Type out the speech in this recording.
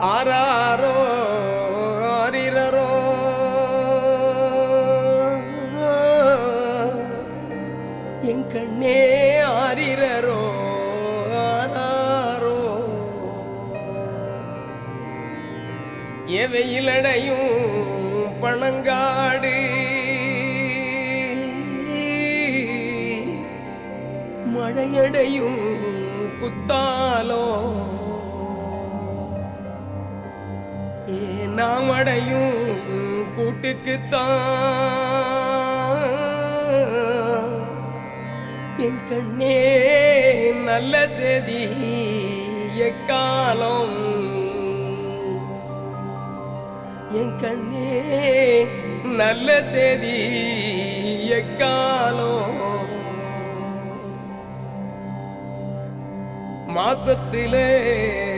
ஆராரோ ஆரிரரோ என் கண்ணே ஆரிரரோ ஆராரோ எவையிலடையும் பணங்காடு மழையடையும் குத்தாலோ நாம் அடையும் கூட்டுக்குத்தான் என் கண்ணே நல்ல செய்தி எக்காலம் என் கண்ணே நல்ல செய்தி எக்காலம் மாசத்திலே